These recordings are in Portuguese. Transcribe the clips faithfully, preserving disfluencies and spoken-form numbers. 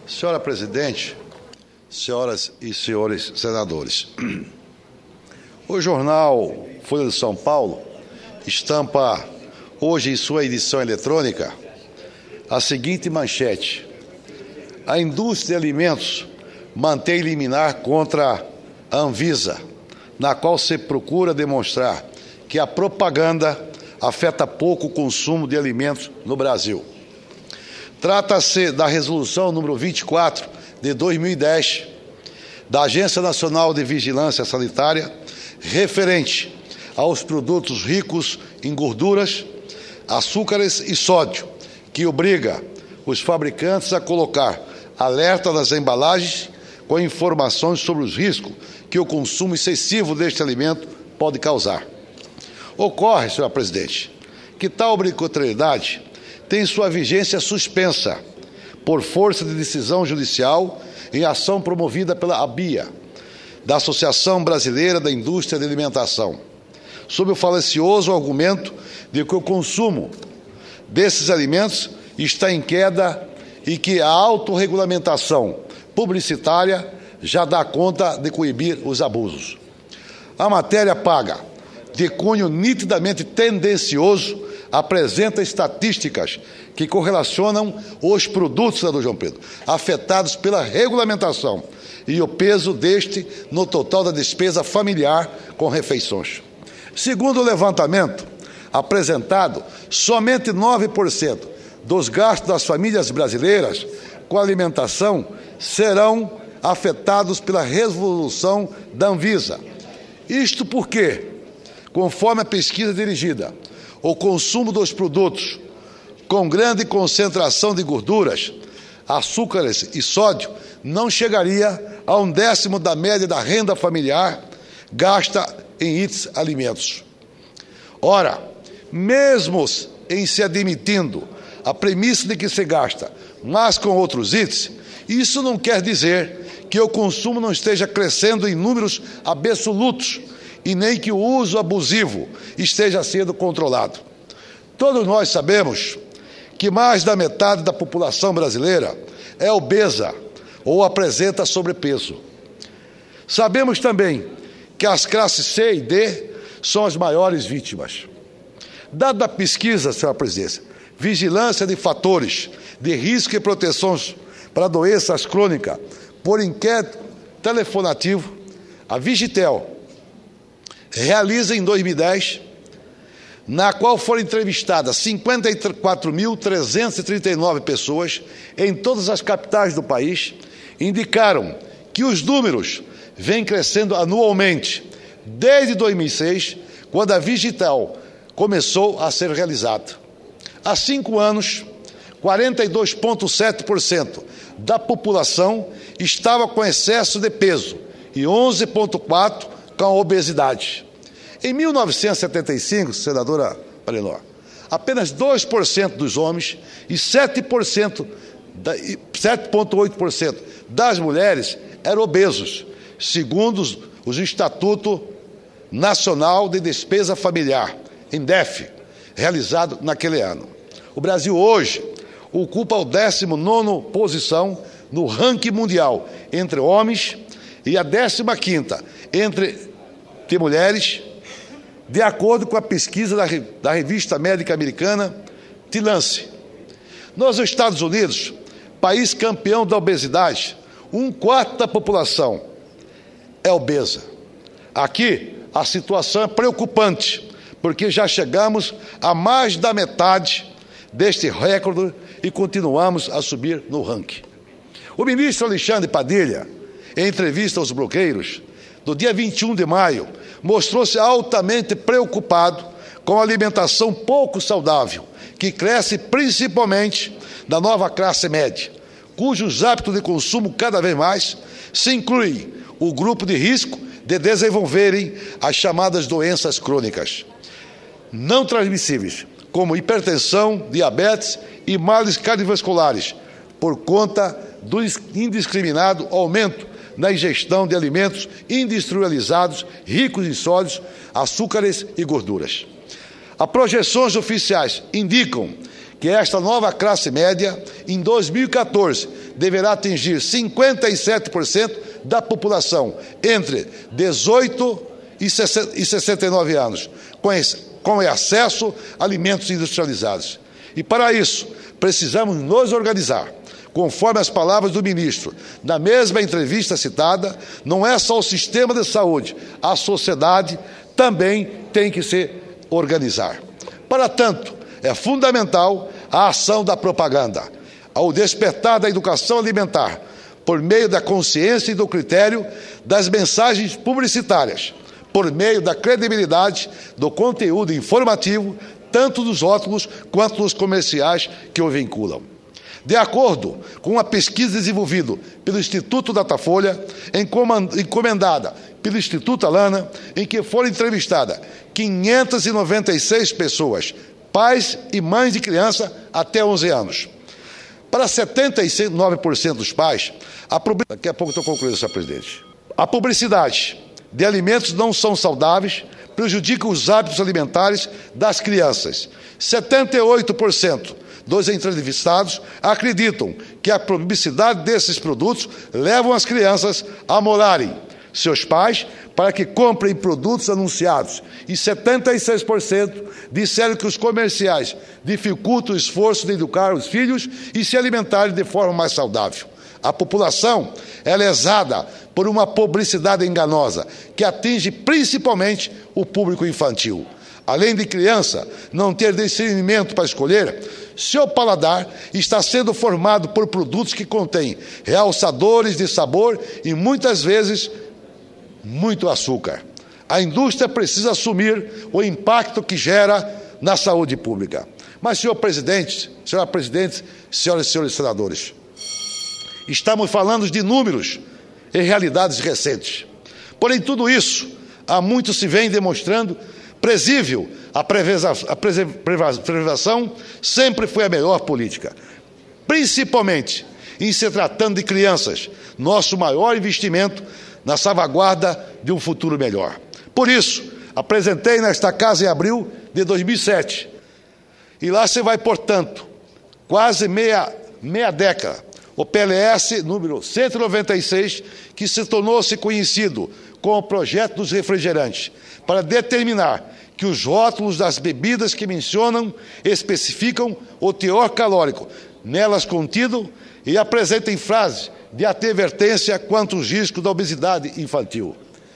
Senhora Presidente, senhoras e senhores senadores, o jornal Folha de São Paulo estampa hoje em sua edição eletrônica a seguinte manchete: a indústria de alimentos mantém liminar contra a Anvisa, na qual se procura demonstrar que a propaganda afeta pouco o consumo de alimentos no Brasil. Trata-se da resolução número vinte e quatro de dois mil e dez da Agência Nacional de Vigilância Sanitária, referente aos produtos ricos em gorduras, açúcares e sódio, que obriga os fabricantes a colocar alerta nas embalagens com informações sobre os riscos que o consumo excessivo deste alimento pode causar. Ocorre, senhora Presidente, que tal obrigatoriedade tem sua vigência suspensa por força de decisão judicial em ação promovida pela A B I A, da Associação Brasileira da Indústria de Alimentação, sob o falacioso argumento de que o consumo desses alimentos está em queda e que a autorregulamentação publicitária já dá conta de coibir os abusos. A matéria paga, de cunho nitidamente tendencioso, apresenta estatísticas que correlacionam os produtos, senador João Pedro, afetados pela regulamentação e o peso deste no total da despesa familiar com refeições. Segundo o levantamento apresentado, somente nove por cento dos gastos das famílias brasileiras com alimentação serão afetados pela resolução da Anvisa. Isto porque, conforme a pesquisa dirigida, o consumo dos produtos com grande concentração de gorduras, açúcares e sódio não chegaria a um décimo da média da renda familiar gasta em itens alimentos. Ora, mesmo em se admitindo a premissa de que se gasta mais com outros itens, isso não quer dizer que o consumo não esteja crescendo em números absolutos e nem que o uso abusivo esteja sendo controlado. Todos nós sabemos que mais da metade da população brasileira é obesa ou apresenta sobrepeso. Sabemos também que as classes C e D são as maiores vítimas. Dada a pesquisa, senhora Presidência, vigilância de fatores de risco e proteções para doenças crônicas por inquérito telefonativo, a Vigitel realiza em dois mil e dez, na qual foram entrevistadas cinquenta e quatro mil trezentas e trinta e nove pessoas em todas as capitais do país, indicaram que os números vêm crescendo anualmente desde dois mil e seis, quando a Vigitel começou a ser realizada. Há cinco anos, quarenta e dois vírgula sete por cento da população estava com excesso de peso e onze vírgula quatro por cento com a obesidade. Em mil novecentos e setenta e cinco, senadora Parinó, apenas dois por cento dos homens e sete vírgula oito por cento das mulheres eram obesos, segundo os, os Instituto Nacional de Despesa Familiar, INDEF, realizado naquele ano. O Brasil hoje ocupa a décima nona posição no ranking mundial entre homens e a décima quinta entre de mulheres, de acordo com a pesquisa da, da revista médica americana The Lancet. Nos Estados Unidos, país campeão da obesidade, um quarto da população é obesa. Aqui, a situação é preocupante, porque já chegamos a mais da metade deste recorde e continuamos a subir no ranking. O ministro Alexandre Padilha, em entrevista aos blogueiros, no dia vinte e um de maio, mostrou-se altamente preocupado com a alimentação pouco saudável, que cresce principalmente da nova classe média, cujos hábitos de consumo cada vez mais se incluem o grupo de risco de desenvolverem as chamadas doenças crônicas não transmissíveis, como hipertensão, diabetes e males cardiovasculares, por conta do indiscriminado aumento na ingestão de alimentos industrializados, ricos em sódios, açúcares e gorduras. As projeções oficiais indicam que esta nova classe média, em dois mil e quatorze, deverá atingir cinquenta e sete por cento da população entre dezoito e sessenta e nove anos, com acesso a alimentos industrializados. E para isso, precisamos nos organizar. Conforme as palavras do ministro, na mesma entrevista citada, não é só o sistema de saúde, a sociedade também tem que se organizar. Para tanto, é fundamental a ação da propaganda, ao despertar da educação alimentar, por meio da consciência e do critério das mensagens publicitárias, por meio da credibilidade do conteúdo informativo, tanto dos rótulos quanto dos comerciais que o vinculam. De acordo com uma pesquisa desenvolvida pelo Instituto Datafolha, encomendada pelo Instituto Alana, em que foram entrevistadas quinhentas e noventa e seis pessoas, pais e mães de criança até onze anos. Para setenta e nove por cento dos pais, a publicidade... daqui a pouco estou concluindo, senhor presidente. A publicidade de alimentos não são saudáveis, prejudica os hábitos alimentares das crianças. setenta e oito por cento dos entrevistados acreditam que a publicidade desses produtos levam as crianças a molarem seus pais para que comprem produtos anunciados. E setenta e seis por cento disseram que os comerciais dificultam o esforço de educar os filhos e se alimentarem de forma mais saudável. A população é lesada por uma publicidade enganosa que atinge principalmente o público infantil. Além de criança não ter discernimento para escolher, seu paladar está sendo formado por produtos que contêm realçadores de sabor e, muitas vezes, muito açúcar. A indústria precisa assumir o impacto que gera na saúde pública. Mas, senhor presidente, senhora presidente, senhoras e senhores senadores, estamos falando de números e realidades recentes. Porém, tudo isso, há muito se vem demonstrando presível. A preservação sempre foi a melhor política, principalmente em se tratando de crianças, nosso maior investimento na salvaguarda de um futuro melhor. Por isso, apresentei nesta casa em abril de dois mil e sete, e lá se vai, portanto, quase meia, meia década, o P L S número cento e noventa e seis, que se tornou-se conhecido como o Projeto dos Refrigerantes, para determinar que os rótulos das bebidas que mencionam especificam o teor calórico nelas contido e apresentem frases de advertência quanto aos riscos da obesidade infantil.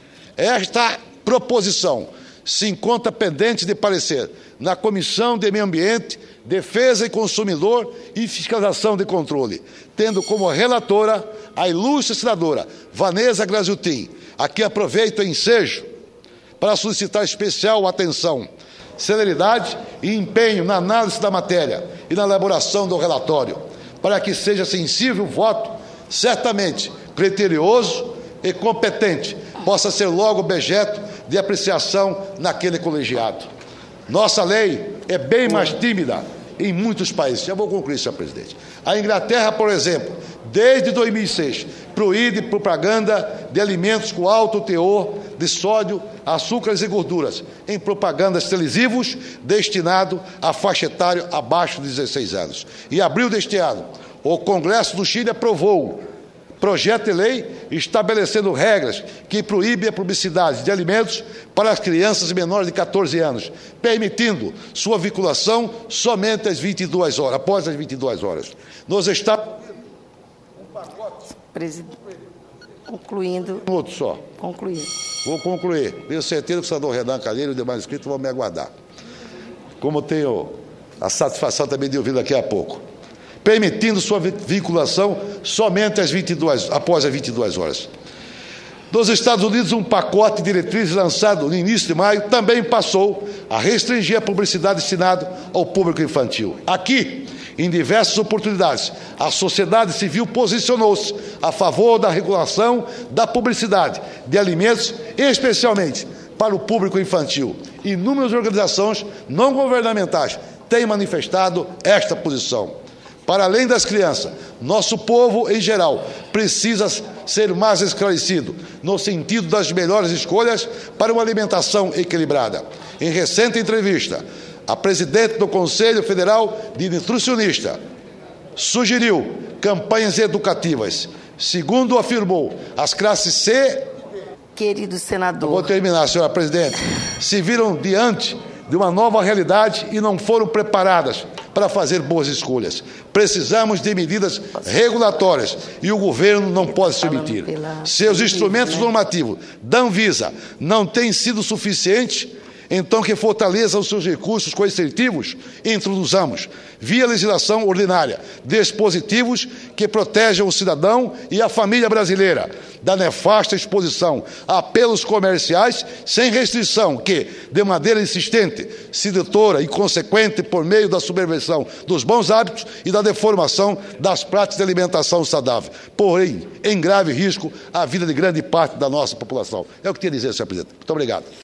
Esta proposição se encontra pendente de parecer na Comissão de Meio Ambiente, Defesa e Consumidor e Fiscalização de Controle, tendo como relatora a ilustre senadora Vanessa Graziotin, a quem aproveito o ensejo para solicitar especial atenção, celeridade e empenho na análise da matéria e na elaboração do relatório, para que seja sensível o voto, certamente criterioso e competente, possa ser logo objeto de apreciação naquele colegiado. Nossa lei é bem mais tímida em muitos países. Já vou concluir, senhor presidente. A Inglaterra, por exemplo, desde dois mil e seis, proíbe propaganda de alimentos com alto teor de sódio, açúcares e gorduras em propagandas televisivos destinado à faixa etária abaixo de dezesseis anos. Em abril deste ano, o Congresso do Chile aprovou projeto de lei estabelecendo regras que proíbem a publicidade de alimentos para as crianças menores de catorze anos, permitindo sua vinculação somente às vinte e duas horas, após as vinte e duas horas. Nos Estados Unidos, um pacote... Presidente, concluindo... Um outro só. Concluindo. Vou concluir. Tenho certeza que o senador Renan Calheiro e os demais inscritos vão me aguardar. Como tenho a satisfação também de ouvir daqui a pouco. Permitindo sua vinculação somente às vinte e duas, após as vinte e duas horas. Dos Estados Unidos, um pacote de diretrizes lançado no início de maio também passou a restringir a publicidade destinada ao público infantil. Aqui, em diversas oportunidades, a sociedade civil posicionou-se a favor da regulação da publicidade de alimentos, especialmente para o público infantil. Inúmeras organizações não governamentais têm manifestado esta posição. Para além das crianças, nosso povo, em geral, precisa ser mais esclarecido no sentido das melhores escolhas para uma alimentação equilibrada. Em recente entrevista A presidente do Conselho Federal de Nutricionistas sugeriu campanhas educativas. Segundo afirmou, as classes C... Querido senador... Eu vou terminar, senhora presidente. Se viram diante de uma nova realidade e não foram preparadas para fazer boas escolhas. Precisamos de medidas regulatórias e o governo não pode se omitir. Seus instrumentos normativos da Anvisa não têm sido suficientes, então que fortaleça os seus recursos coercitivos e introduzamos, via legislação ordinária, dispositivos que protejam o cidadão e a família brasileira da nefasta exposição a apelos comerciais sem restrição que, de maneira insistente, sedutora e consequente por meio da subversão dos bons hábitos e da deformação das práticas de alimentação saudável, porém, em grave risco, a vida de grande parte da nossa população. É o que tinha a dizer, senhor presidente. Muito obrigado.